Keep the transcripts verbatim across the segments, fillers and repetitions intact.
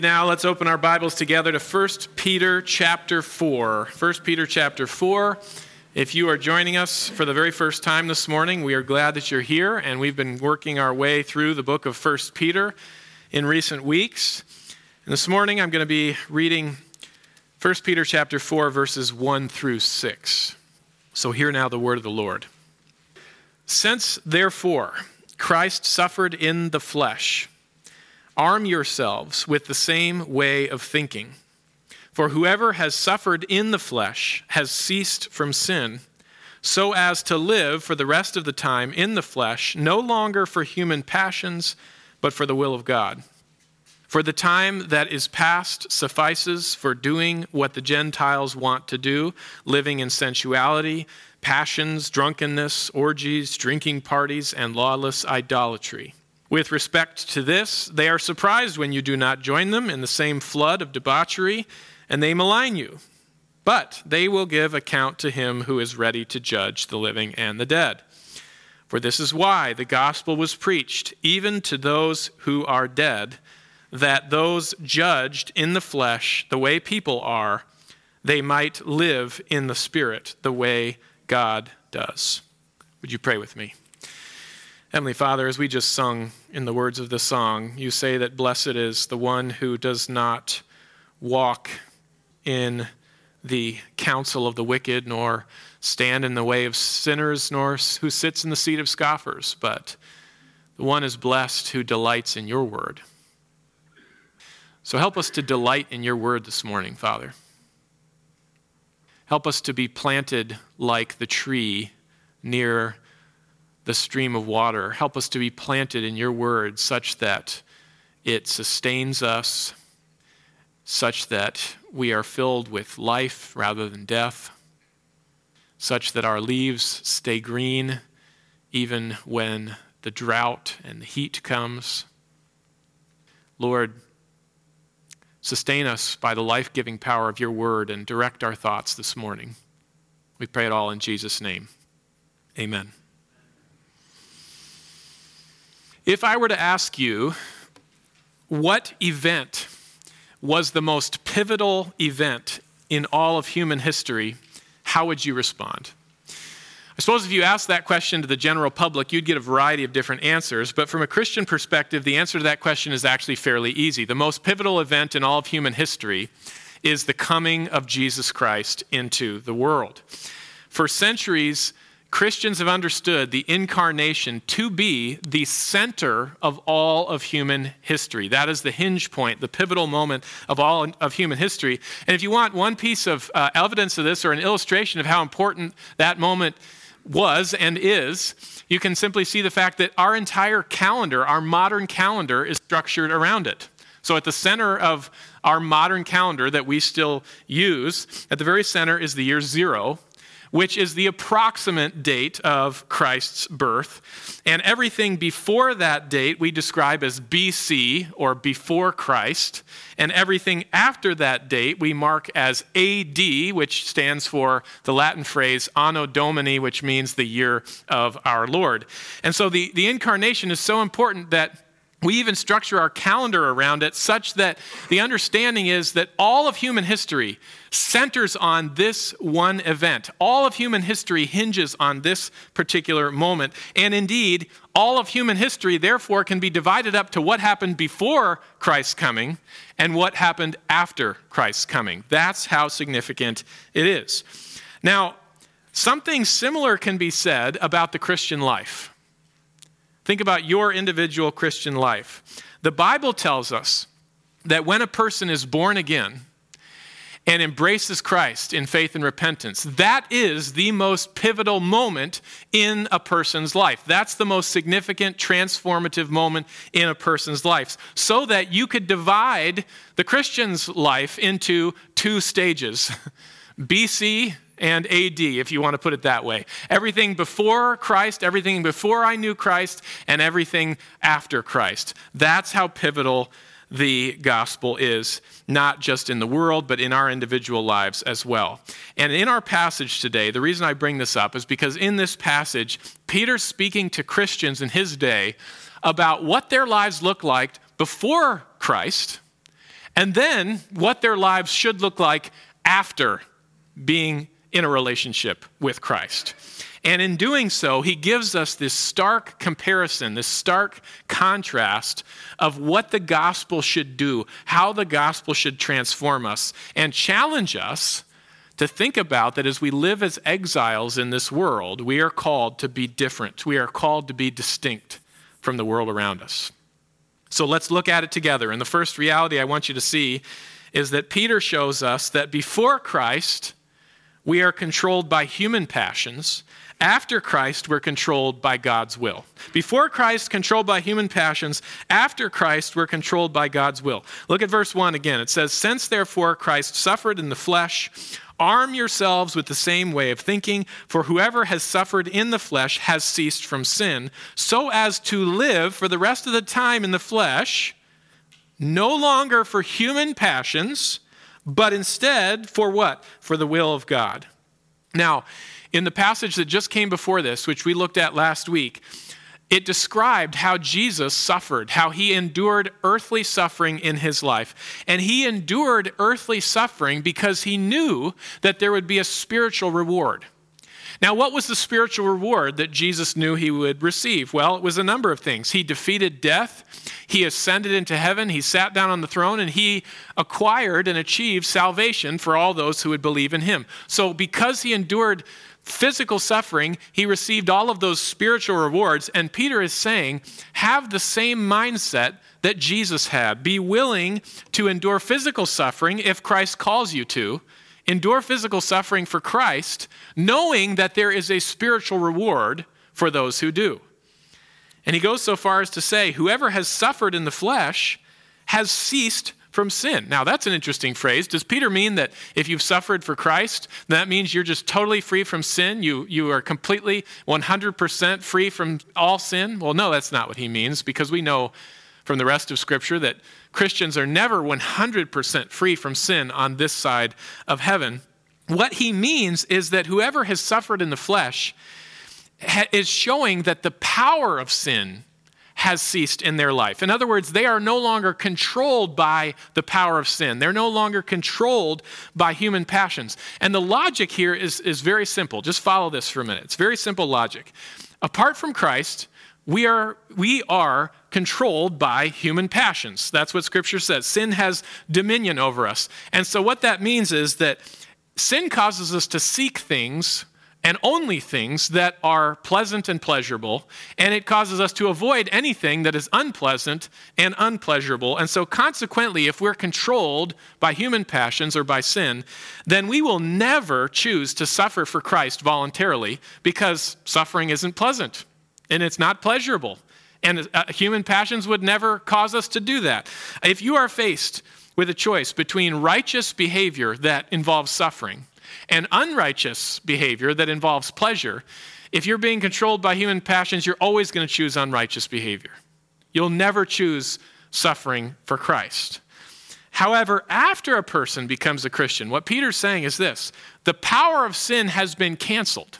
Now let's open our Bibles together to First Peter chapter four. First Peter chapter four. If you are joining us for the very first time this morning, we are glad that you're here, and we've been working our way through the book of First Peter in recent weeks. And this morning I'm going to be reading First Peter chapter four, verses one through six. So hear now the word of the Lord. Since, therefore, Christ suffered in the flesh, arm yourselves with the same way of thinking. For whoever has suffered in the flesh has ceased from sin, so as to live for the rest of the time in the flesh, no longer for human passions, but for the will of God. For the time that is past suffices for doing what the Gentiles want to do, living in sensuality, passions, drunkenness, orgies, drinking parties, and lawless idolatry. With respect to this, they are surprised when you do not join them in the same flood of debauchery, and they malign you. But they will give account to him who is ready to judge the living and the dead. For this is why the gospel was preached, even to those who are dead, that those judged in the flesh the way people are, they might live in the spirit the way God does. Would you pray with me? Heavenly Father, as we just sung in the words of the song, you say that blessed is the one who does not walk in the counsel of the wicked, nor stand in the way of sinners, nor who sits in the seat of scoffers, but the one is blessed who delights in your word. So help us to delight in your word this morning, Father. Help us to be planted like the tree near the stream of water. Help us to be planted in your word such that it sustains us, such that we are filled with life rather than death, such that our leaves stay green even when the drought and the heat comes. Lord, sustain us by the life-giving power of your word and direct our thoughts this morning. We pray it all in Jesus' name. Amen. If I were to ask you, what event was the most pivotal event in all of human history, how would you respond? I suppose if you asked that question to the general public, you'd get a variety of different answers, but from a Christian perspective, the answer to that question is actually fairly easy. The most pivotal event in all of human history is the coming of Jesus Christ into the world. For centuries, Christians have understood the incarnation to be the center of all of human history. That is the hinge point, the pivotal moment of all of human history. And if you want one piece of uh, evidence of this or an illustration of how important that moment was and is, you can simply see the fact that our entire calendar, our modern calendar, is structured around it. So at the center of our modern calendar that we still use, at the very center is the year zero, which is the approximate date of Christ's birth. And everything before that date we describe as B C, or before Christ. And everything after that date we mark as A D, which stands for the Latin phrase Anno Domini, which means the year of our Lord. And so the, the incarnation is so important that we even structure our calendar around it such that the understanding is that all of human history centers on this one event. All of human history hinges on this particular moment. And indeed, all of human history, therefore, can be divided up to what happened before Christ's coming and what happened after Christ's coming. That's how significant it is. Now, something similar can be said about the Christian life. Think about your individual Christian life. The Bible tells us that when a person is born again and embraces Christ in faith and repentance, that is the most pivotal moment in a person's life. That's the most significant, transformative moment in a person's life. So that you could divide the Christian's life into two stages, B C and A D, if you want to put it that way. Everything before Christ, everything before I knew Christ, and everything after Christ. That's how pivotal the gospel is, not just in the world, but in our individual lives as well. And in our passage today, the reason I bring this up is because in this passage, Peter's speaking to Christians in his day about what their lives looked like before Christ and then what their lives should look like after being in a relationship with Christ. And in doing so, he gives us this stark comparison, this stark contrast of what the gospel should do, how the gospel should transform us, and challenge us to think about that as we live as exiles in this world, we are called to be different. We are called to be distinct from the world around us. So let's look at it together. And the first reality I want you to see is that Peter shows us that before Christ, we are controlled by human passions. After Christ, we're controlled by God's will. Before Christ, controlled by human passions. After Christ, we're controlled by God's will. Look at verse one again. It says, "Since therefore Christ suffered in the flesh, arm yourselves with the same way of thinking, for whoever has suffered in the flesh has ceased from sin, so as to live for the rest of the time in the flesh, no longer for human passions, but instead for what? For the will of God." Now, in the passage that just came before this, which we looked at last week, it described how Jesus suffered, how he endured earthly suffering in his life. And he endured earthly suffering because he knew that there would be a spiritual reward. Now, what was the spiritual reward that Jesus knew he would receive? Well, it was a number of things. He defeated death, he ascended into heaven, he sat down on the throne, and he acquired and achieved salvation for all those who would believe in him. So because he endured physical suffering, he received all of those spiritual rewards. And Peter is saying, have the same mindset that Jesus had. Be willing to endure physical suffering if Christ calls you to. Endure physical suffering for Christ, knowing that there is a spiritual reward for those who do. And he goes so far as to say, whoever has suffered in the flesh has ceased from sin. Now, that's an interesting phrase. Does Peter mean that if you've suffered for Christ, that means you're just totally free from sin? You, you are completely one hundred percent free from all sin? Well, no, that's not what he means, because we know from the rest of Scripture that Christians are never one hundred percent free from sin on this side of heaven. What he means is that whoever has suffered in the flesh ha- is showing that the power of sin has ceased in their life. In other words, they are no longer controlled by the power of sin. They're no longer controlled by human passions. And the logic here is, is very simple. Just follow this for a minute. It's very simple logic. Apart from Christ, we are, we are controlled by human passions. That's what Scripture says. Sin has dominion over us. And so what that means is that sin causes us to seek things and only things that are pleasant and pleasurable, and it causes us to avoid anything that is unpleasant and unpleasurable. And so consequently, if we're controlled by human passions or by sin, then we will never choose to suffer for Christ voluntarily, because suffering isn't pleasant and it's not pleasurable. And uh, human passions would never cause us to do that. If you are faced with a choice between righteous behavior that involves suffering and unrighteous behavior that involves pleasure, if you're being controlled by human passions, you're always going to choose unrighteous behavior. You'll never choose suffering for Christ. However, after a person becomes a Christian, what Peter's saying is this: the power of sin has been canceled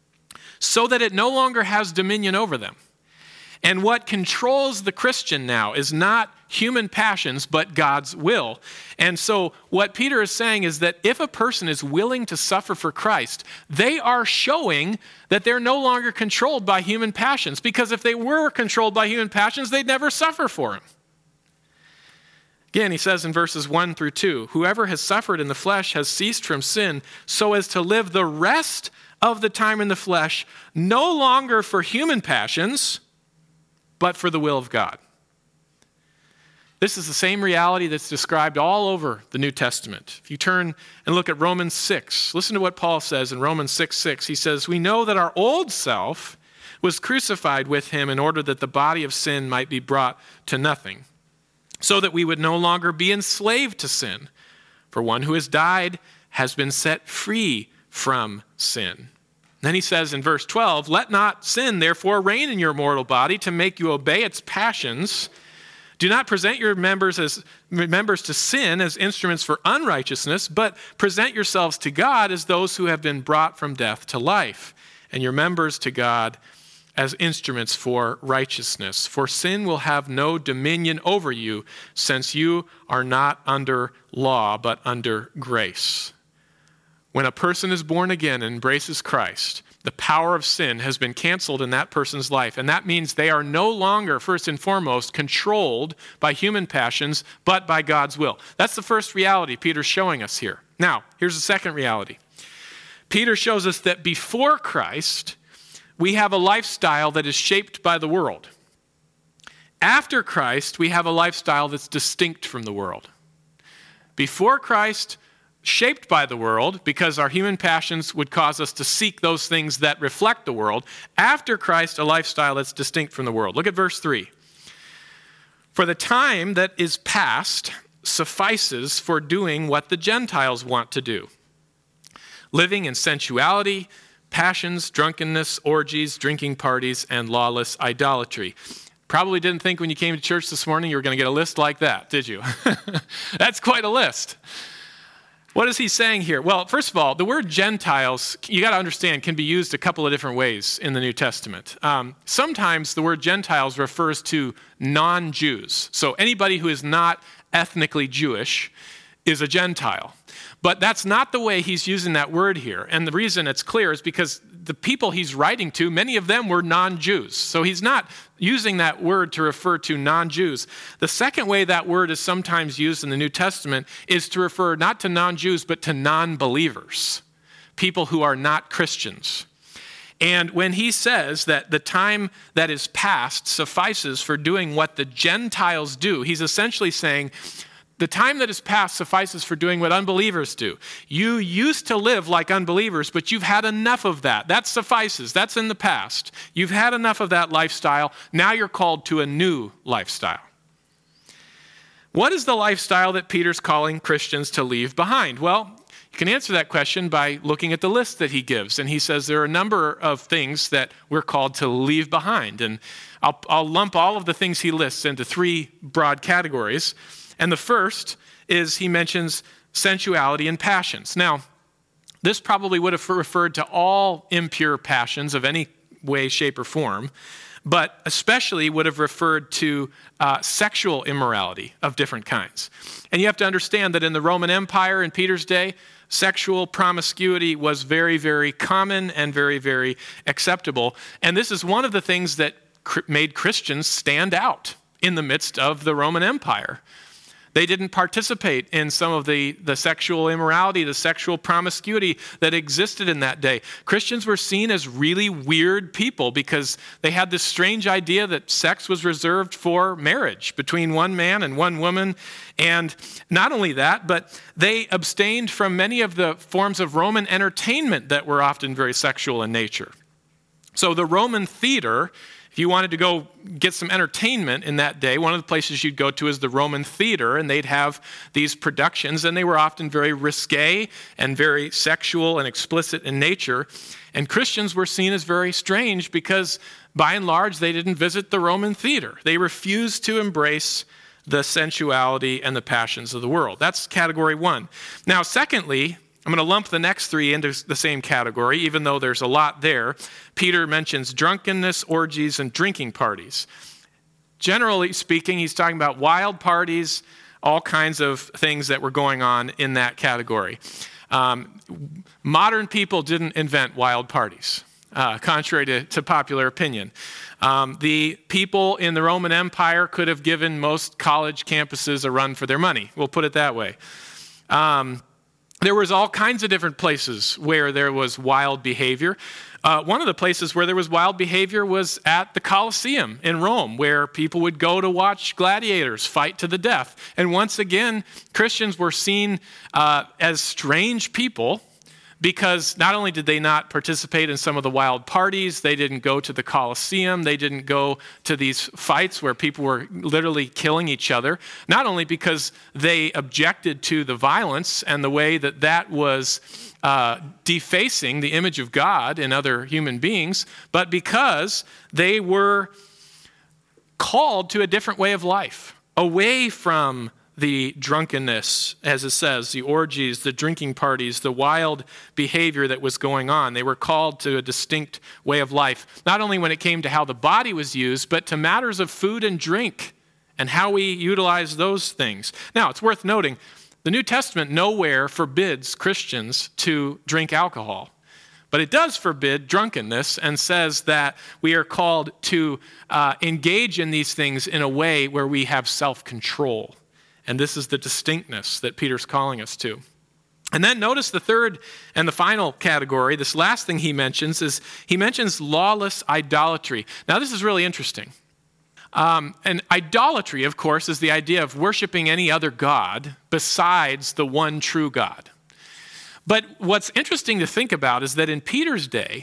so that it no longer has dominion over them. And what controls the Christian now is not human passions, but God's will. And so what Peter is saying is that if a person is willing to suffer for Christ, they are showing that they're no longer controlled by human passions, because if they were controlled by human passions, they'd never suffer for him. Again, he says in verses one through two, whoever has suffered in the flesh has ceased from sin so as to live the rest of the time in the flesh, no longer for human passions, but for the will of God. This is the same reality that's described all over the New Testament. If you turn and look at Romans six, listen to what Paul says in Romans six six. He says, we know that our old self was crucified with him in order that the body of sin might be brought to nothing, so that we would no longer be enslaved to sin. For one who has died has been set free from sin. Then he says in verse twelve, let not sin therefore reign in your mortal body to make you obey its passions. Do not present your members as members to sin as instruments for unrighteousness, but present yourselves to God as those who have been brought from death to life, and your members to God as instruments for righteousness. For sin will have no dominion over you, since you are not under law, but under grace. When a person is born again and embraces Christ, the power of sin has been canceled in that person's life. And that means they are no longer, first and foremost, controlled by human passions, but by God's will. That's the first reality Peter's showing us here. Now, here's the second reality. Peter shows us that before Christ, we have a lifestyle that is shaped by the world. After Christ, we have a lifestyle that's distinct from the world. Before Christ, shaped by the world, because our human passions would cause us to seek those things that reflect the world. After Christ, a lifestyle that's distinct from the world. Look at verse three. For the time that is past suffices for doing what the Gentiles want to do. Living in sensuality, passions, drunkenness, orgies, drinking parties, and lawless idolatry. Probably didn't think when you came to church this morning you were going to get a list like that, did you? That's quite a list. What is he saying here? Well, first of all, the word Gentiles, you got to understand, can be used a couple of different ways in the New Testament. Um, sometimes the word Gentiles refers to non-Jews. So anybody who is not ethnically Jewish is a Gentile. But that's not the way he's using that word here. And the reason it's clear is because the people he's writing to, many of them were non-Jews. So he's not using that word to refer to non-Jews. The second way that word is sometimes used in the New Testament is to refer not to non-Jews, but to non-believers, people who are not Christians. And when he says that the time that is past suffices for doing what the Gentiles do, he's essentially saying, the time that is past suffices for doing what unbelievers do. You used to live like unbelievers, but you've had enough of that. That suffices. That's in the past. You've had enough of that lifestyle. Now you're called to a new lifestyle. What is the lifestyle that Peter's calling Christians to leave behind? Well, you can answer that question by looking at the list that he gives. And he says there are a number of things that we're called to leave behind. And I'll, I'll lump all of the things he lists into three broad categories. And the first is he mentions sensuality and passions. Now, this probably would have referred to all impure passions of any way, shape, or form, but especially would have referred to uh, sexual immorality of different kinds. And you have to understand that in the Roman Empire in Peter's day, sexual promiscuity was very, very common and very, very acceptable. And this is one of the things that cr- made Christians stand out in the midst of the Roman Empire. They didn't participate in some of the, the sexual immorality, the sexual promiscuity that existed in that day. Christians were seen as really weird people because they had this strange idea that sex was reserved for marriage between one man and one woman. And not only that, but they abstained from many of the forms of Roman entertainment that were often very sexual in nature. So the Roman theater, if you wanted to go get some entertainment in that day, one of the places you'd go to is the Roman theater, and they'd have these productions, and they were often very risque and very sexual and explicit in nature. And Christians were seen as very strange because, by and large, they didn't visit the Roman theater. They refused to embrace the sensuality and the passions of the world. That's category one. Now, secondly, I'm going to lump the next three into the same category, even though there's a lot there. Peter mentions drunkenness, orgies, and drinking parties. Generally speaking, he's talking about wild parties, all kinds of things that were going on in that category. Um, modern people didn't invent wild parties, uh, contrary to, to popular opinion. Um, the people in the Roman Empire could have given most college campuses a run for their money. We'll put it that way. Um, There was all kinds of different places where there was wild behavior. Uh, one of the places where there was wild behavior was at the Colosseum in Rome, where people would go to watch gladiators fight to the death. And once again, Christians were seen uh, as strange people because not only did they not participate in some of the wild parties, they didn't go to the Colosseum, they didn't go to these fights where people were literally killing each other, not only because they objected to the violence and the way that that was uh, defacing the image of God in other human beings, but because they were called to a different way of life, away from the drunkenness, as it says, the orgies, the drinking parties, the wild behavior that was going on. They were called to a distinct way of life, not only when it came to how the body was used, but to matters of food and drink and how we utilize those things. Now, it's worth noting, the New Testament nowhere forbids Christians to drink alcohol. But it does forbid drunkenness and says that we are called to uh, engage in these things in a way where we have self-control. And this is the distinctness that Peter's calling us to. And then notice the third and the final category, this last thing he mentions, is he mentions lawless idolatry. Now, this is really interesting. Um, and idolatry, of course, is the idea of worshiping any other god besides the one true God. But what's interesting to think about is that in Peter's day,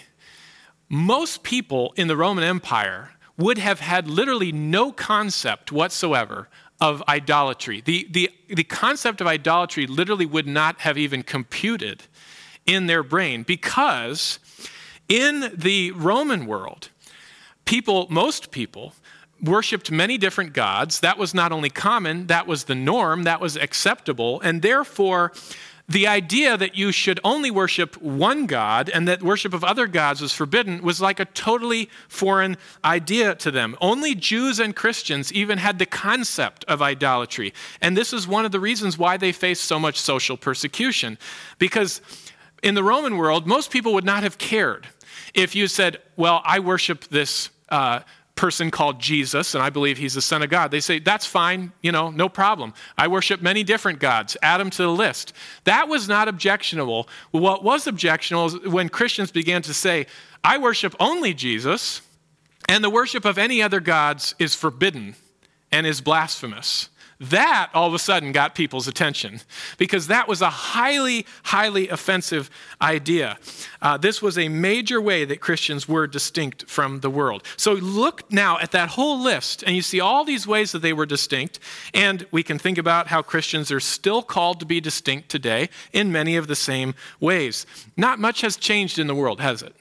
most people in the Roman Empire would have had literally no concept whatsoever of idolatry. The, the, the concept of idolatry literally would not have even computed in their brain, because in the Roman world, people, most people, worshipped many different gods. That was not only common, that was the norm, that was acceptable, and therefore the idea that you should only worship one God and that worship of other gods was forbidden was like a totally foreign idea to them. Only Jews and Christians even had the concept of idolatry. And this is one of the reasons why they faced so much social persecution. Because in the Roman world, most people would not have cared if you said, well, I worship this uh, person called Jesus, and I believe he's the Son of God. They say, that's fine, you know, no problem. I worship many different gods. Add them to the list. That was not objectionable. What was objectionable is when Christians began to say, I worship only Jesus, and the worship of any other gods is forbidden and is blasphemous. That all of a sudden got people's attention, because that was a highly, highly offensive idea. Uh, this was a major way that Christians were distinct from the world. So look now at that whole list, and you see all these ways that they were distinct, and we can think about how Christians are still called to be distinct today in many of the same ways. Not much has changed in the world, has it?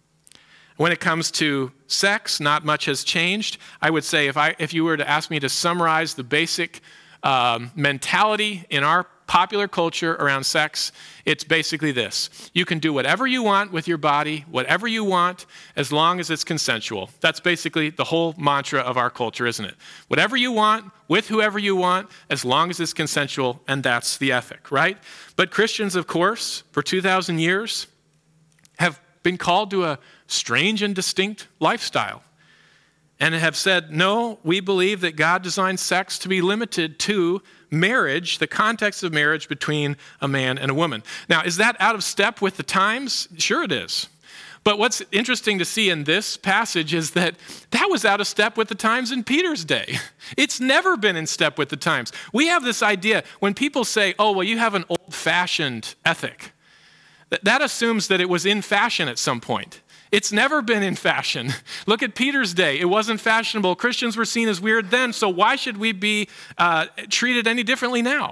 When it comes to sex, not much has changed. I would say if I, if you were to ask me to summarize the basic um, mentality in our popular culture around sex, it's basically this. You can do whatever you want with your body, whatever you want, as long as it's consensual. That's basically the whole mantra of our culture, isn't it? Whatever you want, with whoever you want, as long as it's consensual, and that's the ethic, right? But Christians, of course, for two thousand years, have been called to a strange and distinct lifestyle, and have said, no, we believe that God designed sex to be limited to marriage, the context of marriage between a man and a woman. Now, is that out of step with the times? Sure it is. But what's interesting to see in this passage is that that was out of step with the times in Peter's day. It's never been in step with the times. We have this idea, when people say, oh, well, you have an old-fashioned ethic, that, that assumes that it was in fashion at some point. It's never been in fashion. Look at Peter's day. It wasn't fashionable. Christians were seen as weird then, so why should we be uh, treated any differently now?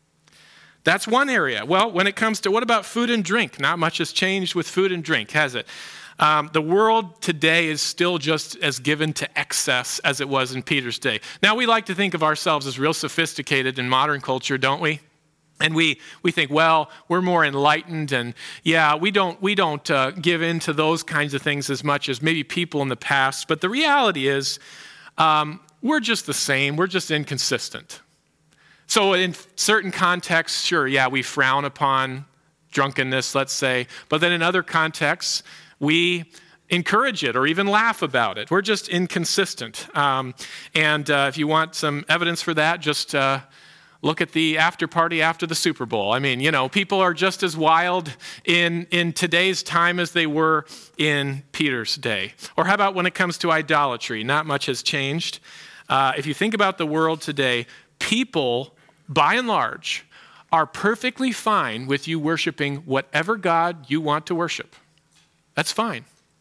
That's one area. Well, when it comes to what about food and drink? Not much has changed with food and drink, has it? Um, the world today is still just as given to excess as it was in Peter's day. Now, we like to think of ourselves as real sophisticated in modern culture, don't we? And we, we think, well, we're more enlightened, and yeah, we don't, we don't uh, give in to those kinds of things as much as maybe people in the past. But the reality is, um, we're just the same. We're just inconsistent. So in certain contexts, sure, yeah, we frown upon drunkenness, let's say. But then in other contexts, we encourage it or even laugh about it. We're just inconsistent. Um, and uh, if you want some evidence for that, just... Uh, Look at the after party after the Super Bowl. I mean, you know, people are just as wild in, in today's time as they were in Peter's day. Or how about when it comes to idolatry? Not much has changed. Uh, if you think about the world today, people, by and large, are perfectly fine with you worshiping whatever God you want to worship. That's fine.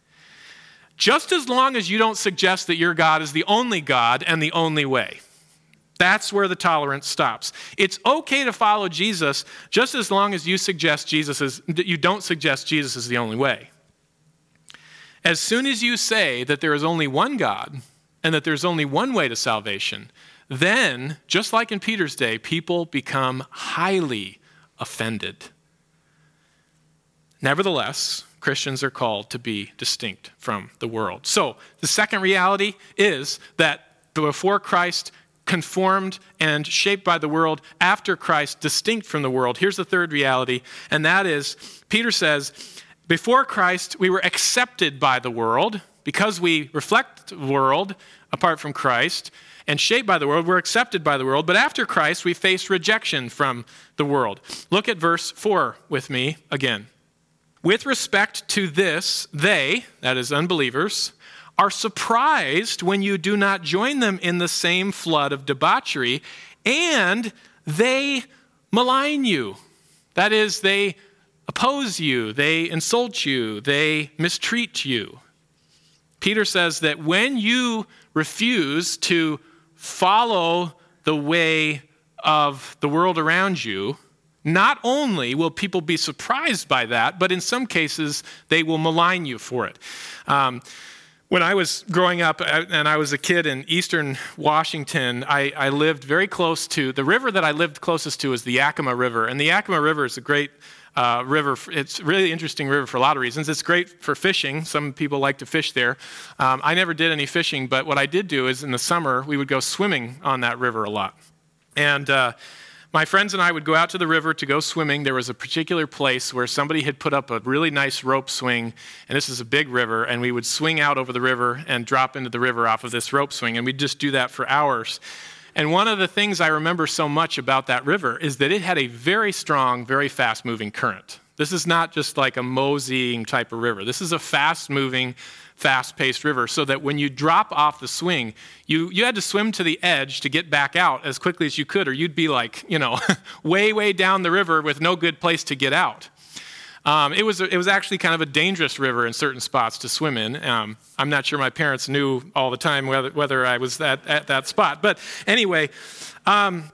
Just as long as you don't suggest that your God is the only God and the only way. That's where the tolerance stops. It's okay to follow Jesus just as long as you suggest Jesus is, you don't suggest Jesus is the only way. As soon as you say that there is only one God and that there's only one way to salvation, then, just like in Peter's day, people become highly offended. Nevertheless, Christians are called to be distinct from the world. So the second reality is that before Christ, conformed and shaped by the world, after Christ, distinct from the world. Here's the third reality, and that is, Peter says, before Christ, we were accepted by the world. Because we reflect the world apart from Christ and shaped by the world, we're accepted by the world. But after Christ, we face rejection from the world. Look at verse four with me again. With respect to this, they, that is unbelievers, are surprised when you do not join them in the same flood of debauchery, and they malign you. That is, they oppose you, they insult you, they mistreat you. Peter says that when you refuse to follow the way of the world around you, not only will people be surprised by that, but in some cases, they will malign you for it. Um, when I was growing up and I was a kid in eastern Washington, I, I lived very close to, the river that I lived closest to is the Yakima River. And the Yakima River is a great Uh, river. It's a really interesting river for a lot of reasons. It's great for fishing. Some people like to fish there. Um, I never did any fishing, but what I did do is in the summer, we would go swimming on that river a lot. And uh, my friends and I would go out to the river to go swimming. There was a particular place where somebody had put up a really nice rope swing, and this is a big river, and we would swing out over the river and drop into the river off of this rope swing, and we'd just do that for hours. And one of the things I remember so much about that river is that it had a very strong, very fast-moving current. This is not just like a moseying type of river. This is a fast-moving, fast-paced river, so that when you drop off the swing, you, you had to swim to the edge to get back out as quickly as you could, or you'd be like, you know, way, way down the river with no good place to get out. Um, it was it was actually kind of a dangerous river in certain spots to swim in. Um, I'm not sure my parents knew all the time whether whether I was at, at that spot. But anyway, um,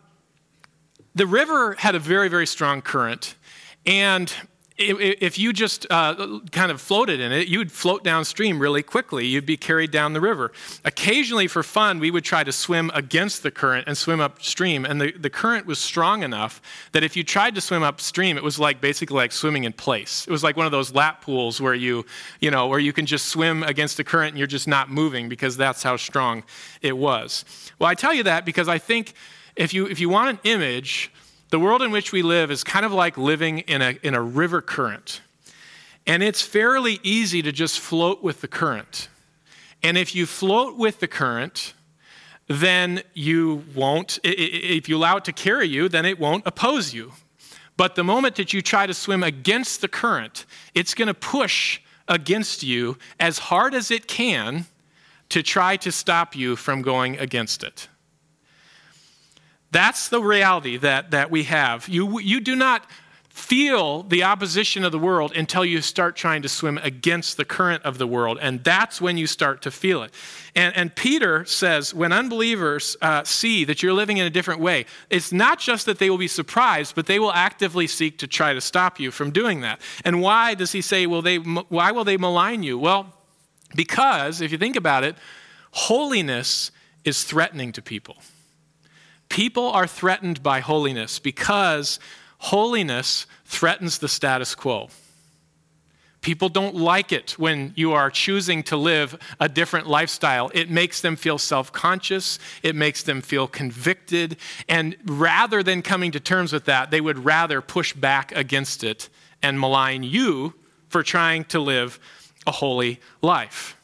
the river had a very, very strong current. And if you just uh, kind of floated in it, you'd float downstream really quickly. You'd be carried down the river. Occasionally, for fun, we would try to swim against the current and swim upstream. And the, the current was strong enough that if you tried to swim upstream, it was like basically like swimming in place. It was like one of those lap pools where you, you know, where you can just swim against the current and you're just not moving because that's how strong it was. Well, I tell you that because I think if you if you want an image, the world in which we live is kind of like living in a in a river current. And it's fairly easy to just float with the current. And if you float with the current, then you won't, if you allow it to carry you, then it won't oppose you. But the moment that you try to swim against the current, it's going to push against you as hard as it can to try to stop you from going against it. That's the reality that, that we have. You, you do not feel the opposition of the world until you start trying to swim against the current of the world, and that's when you start to feel it. And, and Peter says, when unbelievers uh, see that you're living in a different way, it's not just that they will be surprised, but they will actively seek to try to stop you from doing that. And why does he say, will they, why will they malign you? Well, because, if you think about it, holiness is threatening to people. People are threatened by holiness because holiness threatens the status quo. People don't like it when you are choosing to live a different lifestyle. It makes them feel self-conscious. It makes them feel convicted. And rather than coming to terms with that, they would rather push back against it and malign you for trying to live a holy life.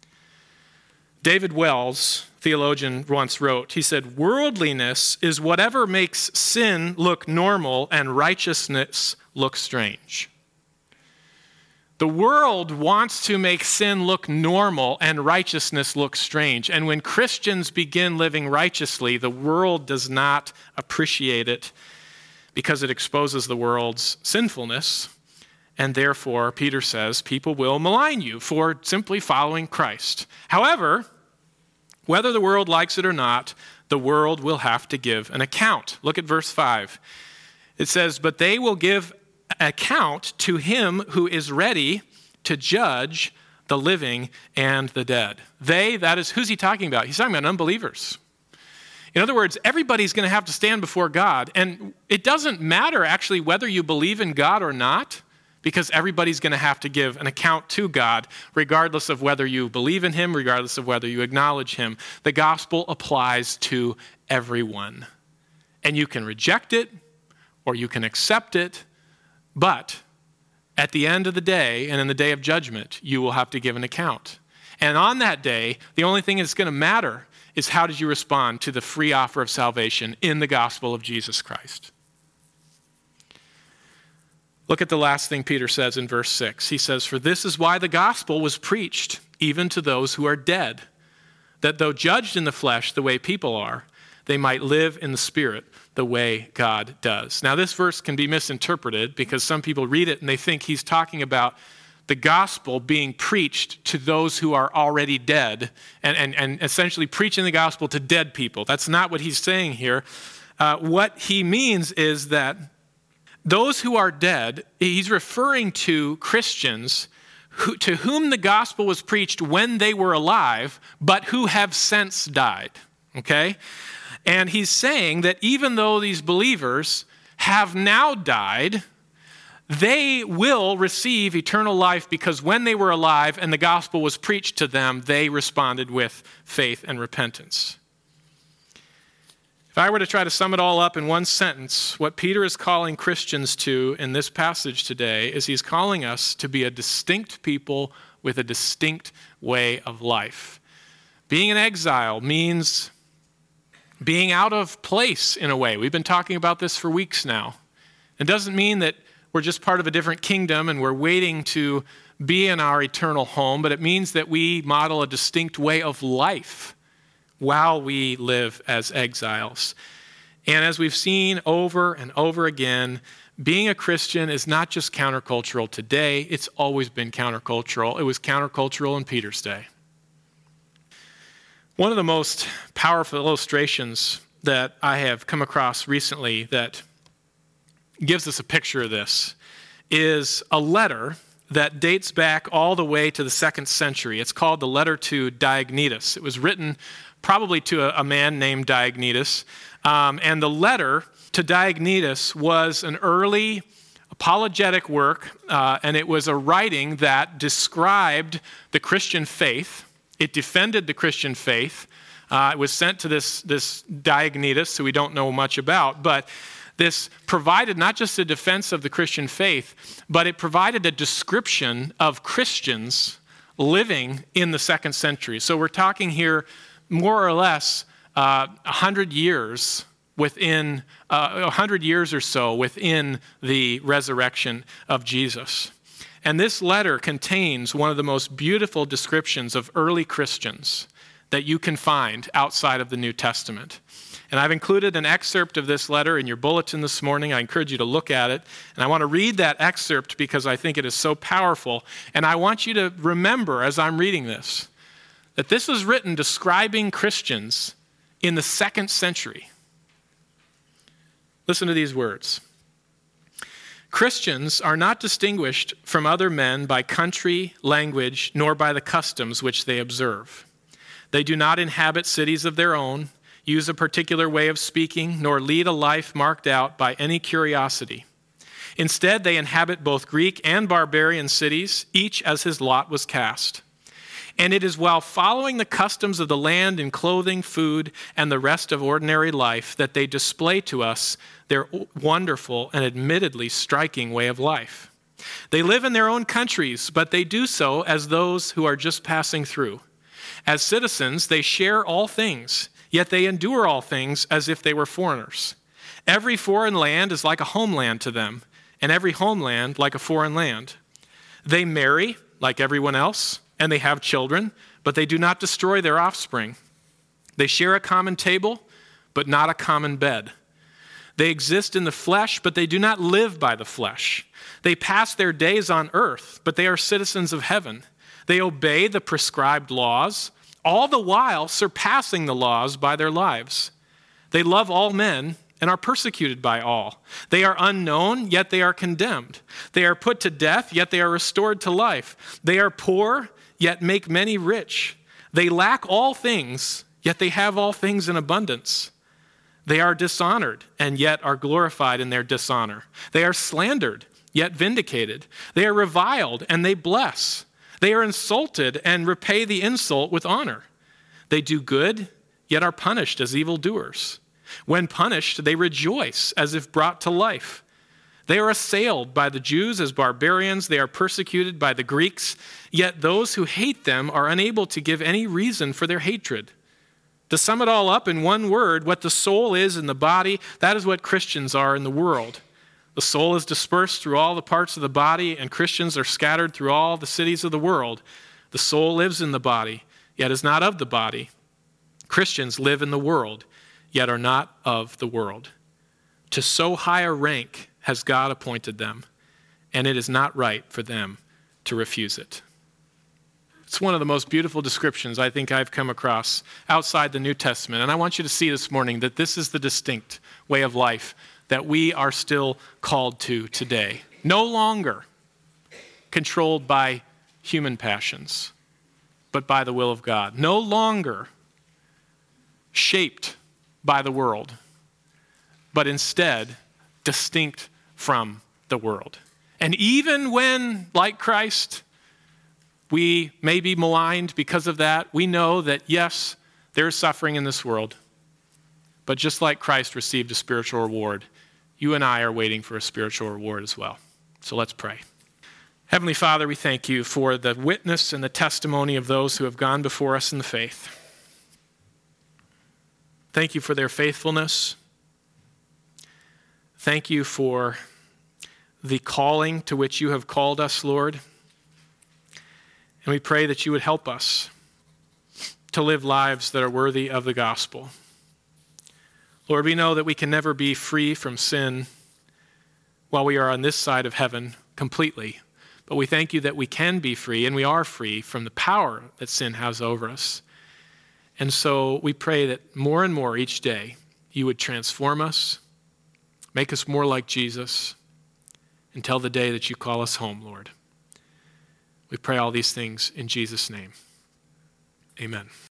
David Wells, theologian, once wrote, he said, worldliness is whatever makes sin look normal and righteousness look strange. The world wants to make sin look normal and righteousness look strange. And when Christians begin living righteously, the world does not appreciate it because it exposes the world's sinfulness. And therefore, Peter says, people will malign you for simply following Christ. However, whether the world likes it or not, the world will have to give an account. Look at verse five. It says, but they will give account to him who is ready to judge the living and the dead. They, that is, who's he talking about? He's talking about unbelievers. In other words, everybody's going to have to stand before God. And it doesn't matter actually whether you believe in God or not, because everybody's going to have to give an account to God, regardless of whether you believe in him, regardless of whether you acknowledge him. The gospel applies to everyone. And you can reject it or you can accept it, but at the end of the day and in the day of judgment, you will have to give an account. And on that day, the only thing that's going to matter is how did you respond to the free offer of salvation in the gospel of Jesus Christ. Look at the last thing Peter says in verse six. He says, "For this is why the gospel was preached even to those who are dead, that though judged in the flesh the way people are, they might live in the spirit the way God does." Now this verse can be misinterpreted because some people read it and they think he's talking about the gospel being preached to those who are already dead and, and, and essentially preaching the gospel to dead people. That's not what he's saying here. Uh, what he means is that those who are dead, he's referring to Christians who, to whom the gospel was preached when they were alive, but who have since died, okay? And he's saying that even though these believers have now died, they will receive eternal life because when they were alive and the gospel was preached to them, they responded with faith and repentance. If I were to try to sum it all up in one sentence, what Peter is calling Christians to in this passage today is he's calling us to be a distinct people with a distinct way of life. Being in exile means being out of place in a way. We've been talking about this for weeks now. It doesn't mean that we're just part of a different kingdom and we're waiting to be in our eternal home, but it means that we model a distinct way of life while we live as exiles. And as we've seen over and over again, being a Christian is not just countercultural today, it's always been countercultural. It was countercultural in Peter's day. One of the most powerful illustrations that I have come across recently that gives us a picture of this is a letter that dates back all the way to the second century. It's called the letter to Diognetus. It was written probably to a, a man named Diognetus. Um, and the letter to Diognetus was an early apologetic work, uh, and it was a writing that described the Christian faith. It defended the Christian faith. Uh, it was sent to this, this Diognetus, who we don't know much about, but this provided not just a defense of the Christian faith, but it provided a description of Christians living in the second century. So we're talking here more or less uh, one hundred years within, uh, one hundred years or so within the resurrection of Jesus. And this letter contains one of the most beautiful descriptions of early Christians that you can find outside of the New Testament. And I've included an excerpt of this letter in your bulletin this morning. I encourage you to look at it. And I want to read that excerpt because I think it is so powerful. And I want you to remember as I'm reading this, that this was written describing Christians in the second century. Listen to these words. "Christians are not distinguished from other men by country, language, nor by the customs which they observe. They do not inhabit cities of their own, use a particular way of speaking, nor lead a life marked out by any curiosity. Instead, they inhabit both Greek and barbarian cities, each as his lot was cast. And it is while following the customs of the land in clothing, food, and the rest of ordinary life that they display to us their wonderful and admittedly striking way of life. They live in their own countries, but they do so as those who are just passing through. As citizens, they share all things, yet they endure all things as if they were foreigners. Every foreign land is like a homeland to them, and every homeland like a foreign land. They marry like everyone else, and they have children, but they do not destroy their offspring. They share a common table, but not a common bed. They exist in the flesh, but they do not live by the flesh. They pass their days on earth, but they are citizens of heaven. They obey the prescribed laws, all the while surpassing the laws by their lives. They love all men and are persecuted by all. They are unknown, yet they are condemned. They are put to death, yet they are restored to life. They are poor, yet make many rich. They lack all things, yet they have all things in abundance. They are dishonored and yet are glorified in their dishonor. They are slandered, yet vindicated. They are reviled and they bless. They are insulted and repay the insult with honor. They do good, yet are punished as evildoers. When punished, they rejoice as if brought to life. They are assailed by the Jews as barbarians. They are persecuted by the Greeks. Yet those who hate them are unable to give any reason for their hatred. To sum it all up in one word, what the soul is in the body, that is what Christians are in the world. The soul is dispersed through all the parts of the body, and Christians are scattered through all the cities of the world. The soul lives in the body, yet is not of the body. Christians live in the world, yet are not of the world. To so high a rank has God appointed them, and it is not right for them to refuse it. It's one of the most beautiful descriptions I think I've come across outside the New Testament. And I want you to see this morning that this is the distinct way of life that we are still called to today. No longer controlled by human passions, but by the will of God. No longer shaped by the world, but instead distinct from the world. And even when, like Christ, we may be maligned because of that, we know that, yes, there is suffering in this world. But just like Christ received a spiritual reward, you and I are waiting for a spiritual reward as well. So let's pray. Heavenly Father, we thank you for the witness and the testimony of those who have gone before us in the faith. Thank you for their faithfulness. Thank you for the calling to which you have called us, Lord. And we pray that you would help us to live lives that are worthy of the gospel. Lord, we know that we can never be free from sin while we are on this side of heaven completely. But we thank you that we can be free, and we are free from the power that sin has over us. And so we pray that more and more each day you would transform us, make us more like Jesus, until the day that you call us home, Lord. We pray all these things in Jesus' name. Amen.